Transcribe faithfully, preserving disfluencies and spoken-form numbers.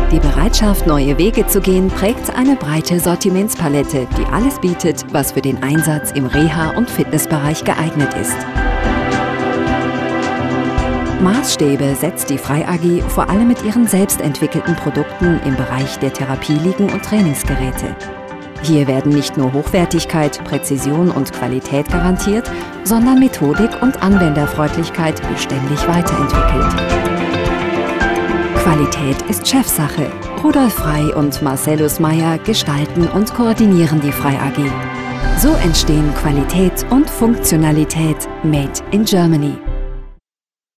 Die Bereitschaft, neue Wege zu gehen, prägt eine breite Sortimentspalette, die alles bietet, was für den Einsatz im Reha- und Fitnessbereich geeignet ist. Maßstäbe setzt die Frei A G vor allem mit ihren selbstentwickelten Produkten im Bereich der Therapieliegen und Trainingsgeräte. Hier werden nicht nur Hochwertigkeit, Präzision und Qualität garantiert, sondern Methodik und Anwenderfreundlichkeit beständig weiterentwickelt. Qualität ist Chefsache. Rudolf Frei und Marcellus Meyer gestalten und koordinieren die Frei A G. So entstehen Qualität und Funktionalität made in Germany.